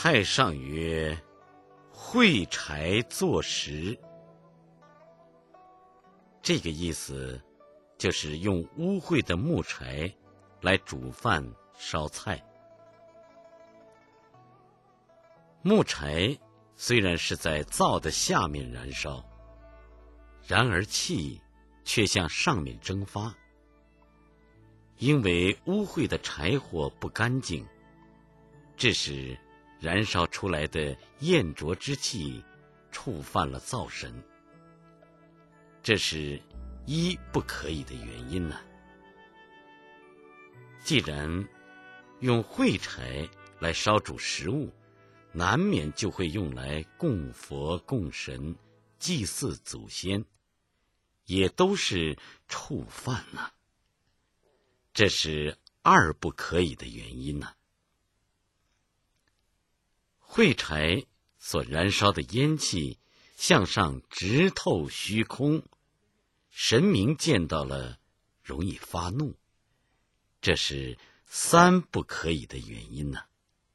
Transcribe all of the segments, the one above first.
太上曰：蕙柴作食。这个意思就是用污秽的木柴来煮饭烧菜。木柴虽然是在灶的下面燃烧，然而气却向上面蒸发，因为污秽的柴火不干净，致使燃烧出来的焰浊之气触犯了灶神，这是一不可以的原因呢。既然用蕙柴来烧煮食物，难免就会用来供佛供神、祭祀祖先，也都是触犯呢。这是二不可以的原因呢。蕙柴所燃烧的烟气向上直透虚空，神明见到了容易发怒，这是三不可以的原因呢。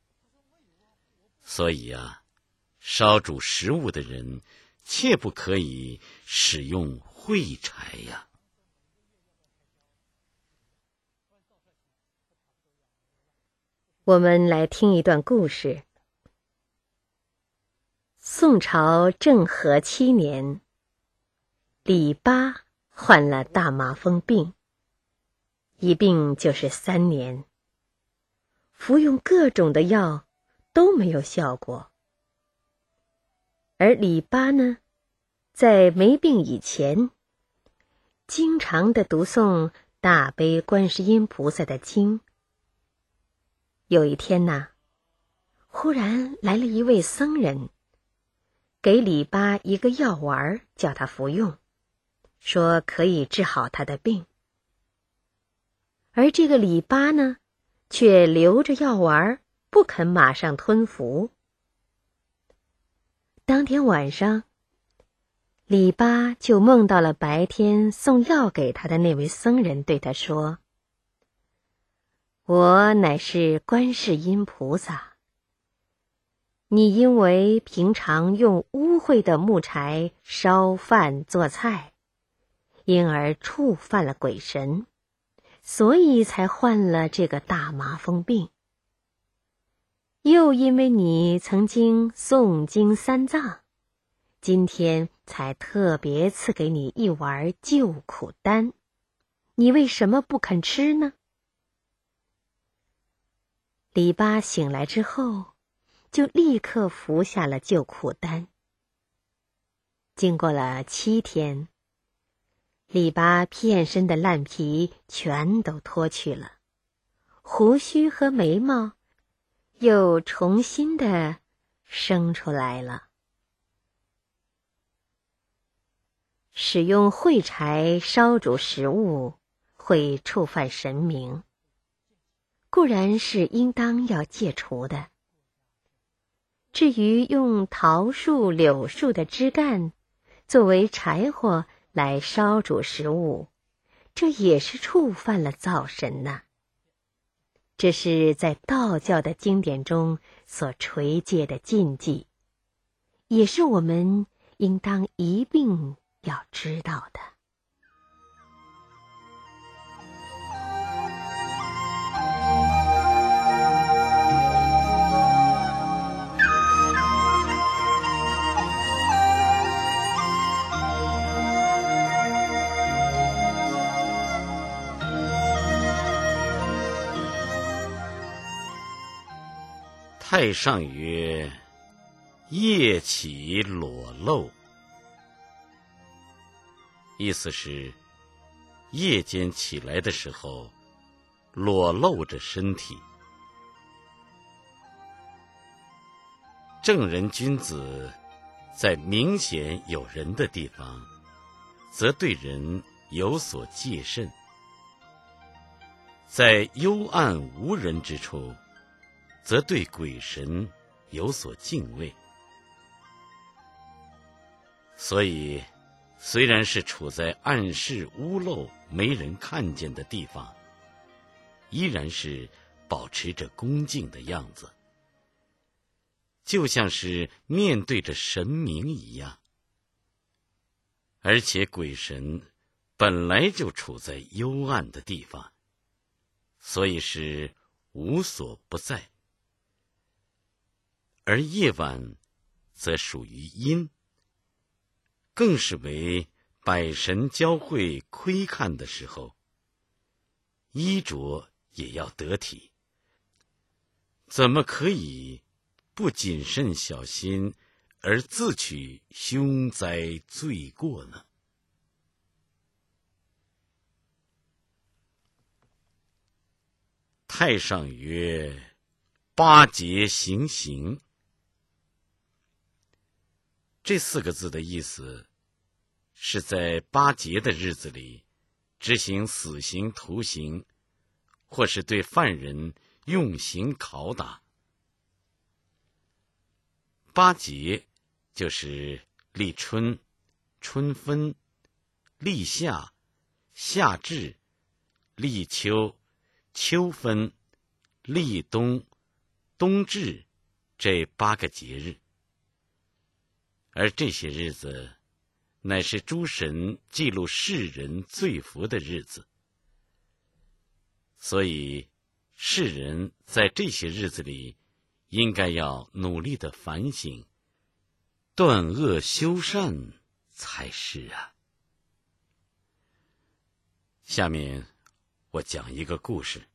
所以烧煮食物的人切不可以使用蕙柴呀。 我们来听一段故事。宋朝政和7年，李八患了大麻风病，一病就是3年，服用各种的药都没有效果。而李八呢，在没病以前，经常地读诵大悲观世音菩萨的经。有一天忽然来了一位僧人，给李八一个药丸，叫他服用，说可以治好他的病。而这个李八呢，却留着药丸，不肯马上吞服。当天晚上，李八就梦到了白天送药给他的那位僧人，对他说：我乃是观世音菩萨，你因为平常用污秽的木柴烧饭做菜，因而触犯了鬼神，所以才患了这个大麻风病。又因为你曾经诵经3藏，今天才特别赐给你一丸救苦丹，你为什么不肯吃呢？李八醒来之后，就立刻服下了救苦丹。经过了7天，李八片身的烂皮全都脱去了，胡须和眉毛又重新的生出来了。使用蕙柴烧煮食物会触犯神明，固然是应当要戒除的。至于用桃树、柳树的枝干作为柴火来烧煮食物，这也是触犯了灶神呐。这是在道教的经典中所垂戒的禁忌，也是我们应当一并要知道的。 太上曰：夜起裸露。意思是夜间起来的时候裸露着身体。正人君子在明显有人的地方，则对人有所戒慎；在幽暗无人之处，则对鬼神有所敬畏。所以虽然是处在暗室屋漏没人看见的地方，依然是保持着恭敬的样子。 就像是面对着神明一样。而且鬼神本来就处在幽暗的地方，所以是无所不在。而夜晚则属于阴，更是为百神交汇窥看的时候，衣着也要得体，怎么可以不谨慎小心而自取凶灾罪过呢？太上曰：八节行刑。这4个字的意思是在8节的日子里执行死刑、徒刑，或是对犯人用刑拷打。8节就是立春、春分、立夏、夏至、立秋、秋分、立冬、冬至这8个节日。而这些日子乃是诸神记录世人罪福的日子，所以世人在这些日子里应该要努力的反省，断恶修善才是啊。下面我讲一个故事。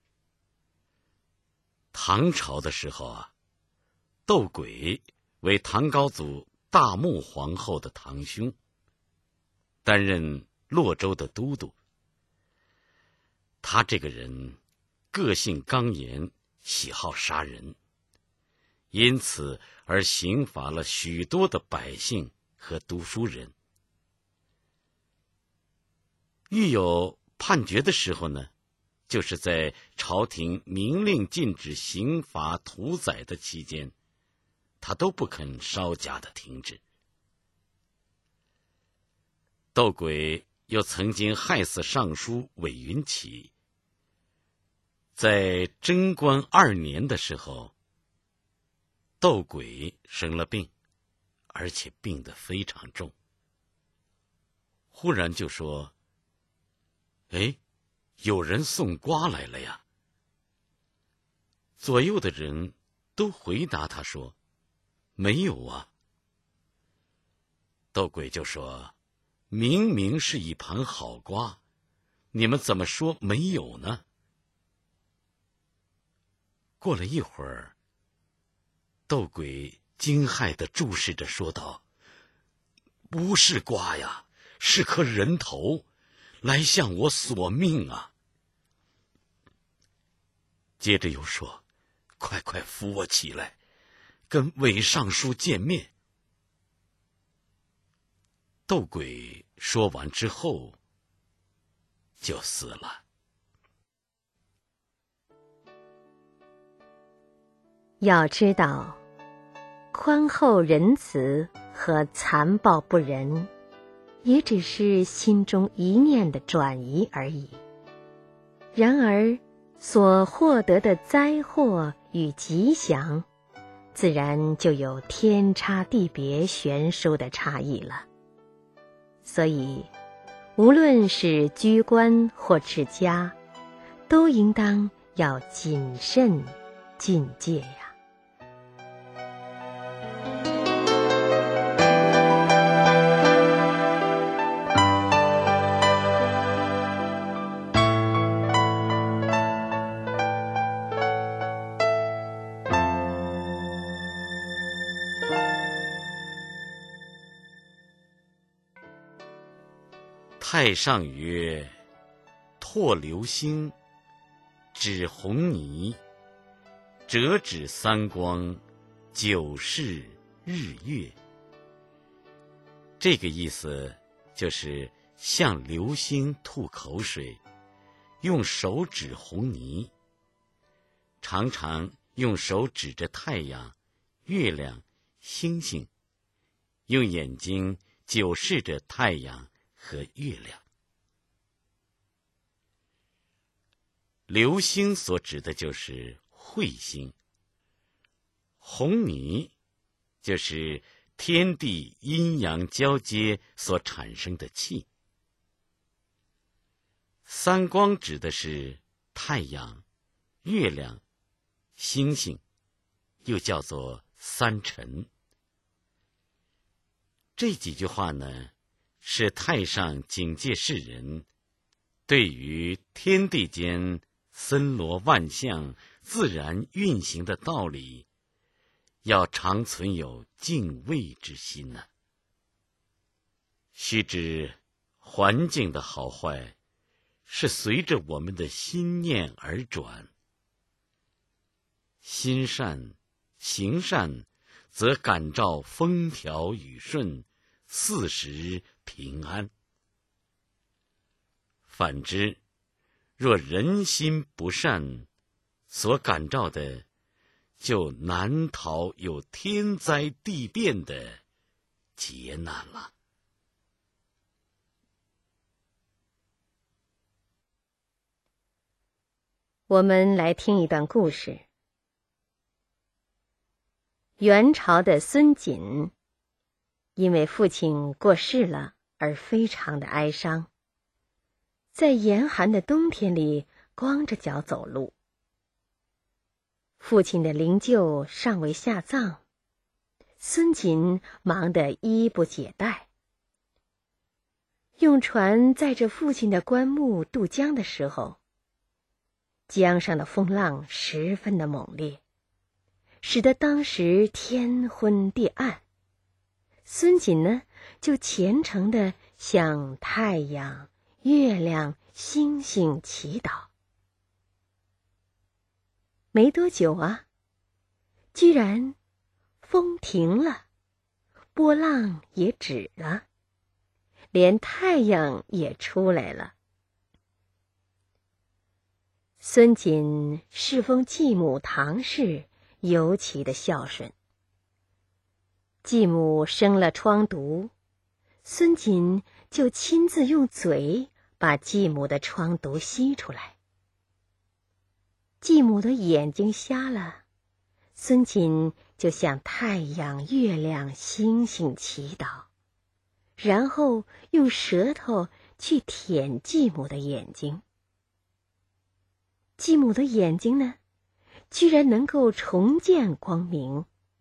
唐朝的时候啊，窦轨为唐高祖大穆皇后的堂兄，担任洛州的都督。他这个人个性刚严，喜好杀人，因此而刑罚了许多的百姓和读书人。遇有判决的时候呢，就是在朝廷明令禁止刑罚屠宰的期间，他都不肯稍加的停止。窦轨又曾经害死尚书韦云起。在贞观2年的时候，窦轨生了病，而且病得非常重。忽然就说：哎，有人送瓜来了呀。左右的人都回答他说：没有啊。窦轨就说：明明是一盘好瓜，你们怎么说没有呢？过了一会儿，窦轨惊骇地注视着说道：不是瓜呀，是颗人头，来向我索命啊。接着又说：快快扶我起来，跟韦尚书见面。窦轨说完之后就死了。 要知道，宽厚仁慈和残暴不仁，也只是心中一念的转移而已。然而，所获得的灾祸与吉祥，自然就有天差地别、悬殊的差异了。所以，无论是居官或治家，都应当要谨慎境界呀。 太上曰：拓流星，指红泥，折指三光，九视日月。这个意思就是向流星吐口水，用手指红泥，常常用手指着太阳、月亮、星星，用眼睛久视着太阳和月亮。流星所指的就是彗星， 红泥就是天地阴阳交接所产生的气。三光指的是太阳、月亮、星星，又叫做三辰。这几句话呢，是太上警戒世人对于天地间森罗万象自然运行的道理，要常存有敬畏之心呢。须知环境的好坏是随着我们的心念而转，心善行善，则感召风调雨顺，四时平安。反之，若人心不善，所感召的就难逃有天灾地变的劫难了。 我们来听一段故事。元朝的孙锦因为父亲过世了而非常的哀伤，在严寒的冬天里光着脚走路。父亲的灵柩尚未下葬，孙锦忙得衣不解带。用船载着父亲的棺木渡江的时候，江上的风浪十分的猛烈，使得当时天昏地暗。孙锦呢，就虔诚地向太阳、月亮、星星祈祷。没多久啊，居然风停了，波浪也止了，连太阳也出来了。孙锦侍奉继母唐氏尤其的孝顺。继母生了疮毒，孙锦就亲自用嘴把继母的疮毒吸出来。继母的眼睛瞎了，孙锦就向太阳、月亮、星星祈祷，然后用舌头去舔继母的眼睛。继母的眼睛呢，居然能够重见光明。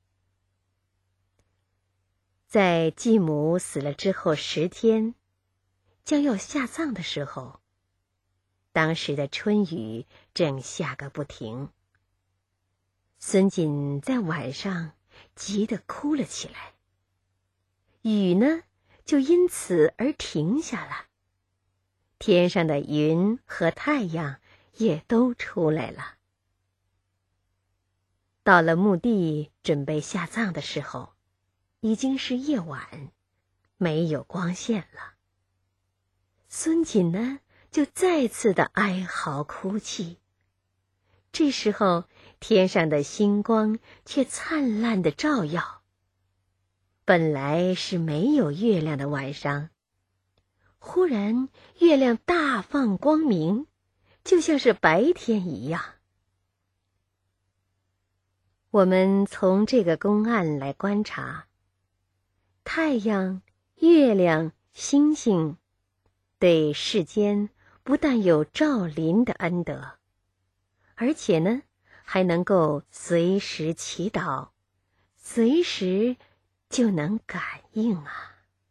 在继母死了之后10天，将要下葬的时候，当时的春雨正下个不停。孙锦在晚上急得哭了起来，雨呢，就因此而停下了，天上的云和太阳也都出来了。到了墓地准备下葬的时候，已经是夜晚，没有光线了。孙锦呢，就再次的哀嚎哭泣。这时候，天上的星光却灿烂的照耀。本来是没有月亮的晚上，忽然月亮大放光明，就像是白天一样。我们从这个公案来观察，太阳、月亮、星星对世间不但有照临的恩德，而且呢，还能够随时祈祷，随时就能感应啊。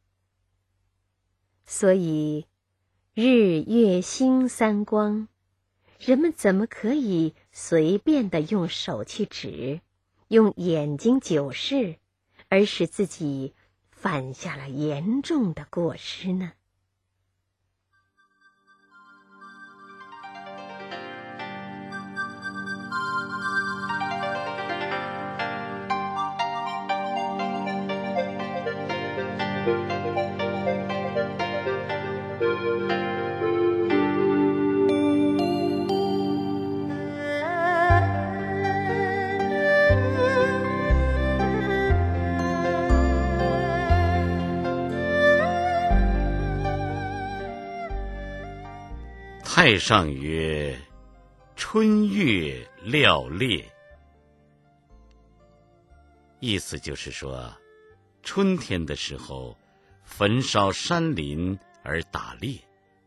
所以日月星三光，人们怎么可以随便的用手去指，用眼睛久视，而使自己犯下了严重的过失呢？ 太上曰：春月料烈。 意思就是说，春天的时候焚烧山林而打猎，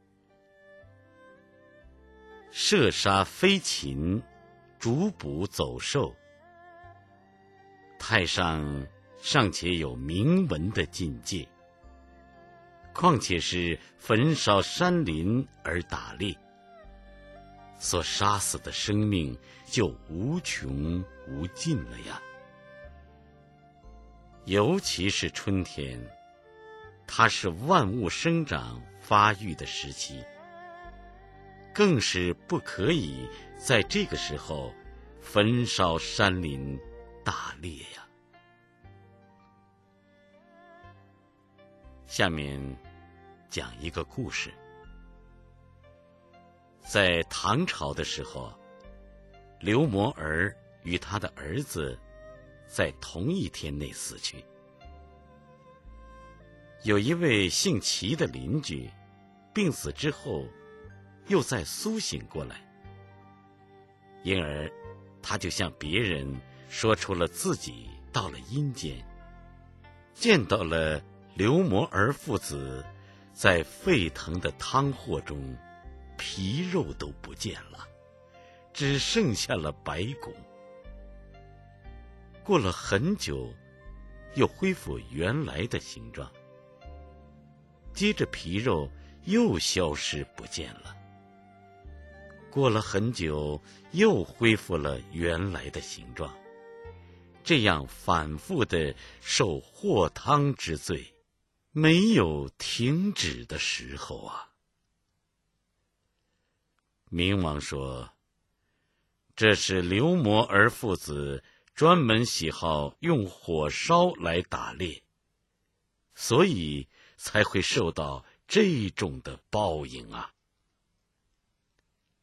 射杀飞禽，逐捕走兽。太上尚且有明文的禁戒，况且是焚烧山林而打猎，所杀死的生命就无穷无尽了呀。尤其是春天，它是万物生长发育的时期，更是不可以在这个时候焚烧山林打猎呀。下面讲一个故事。在唐朝的时候，刘摩儿与他的儿子在同一天内死去。有一位姓齐的邻居，病死之后又再苏醒过来，因而他就向别人说出了自己到了阴间，见到了刘摩儿父子在沸腾的汤火中，皮肉都不见了，只剩下了白骨。过了很久，又恢复原来的形状，接着皮肉又消失不见了。过了很久，又恢复了原来的形状，这样反复地受祸汤之罪，没有停止的时候啊。明王说，这是刘摩儿父子专门喜好用火烧来打猎，所以才会受到这种的报应啊。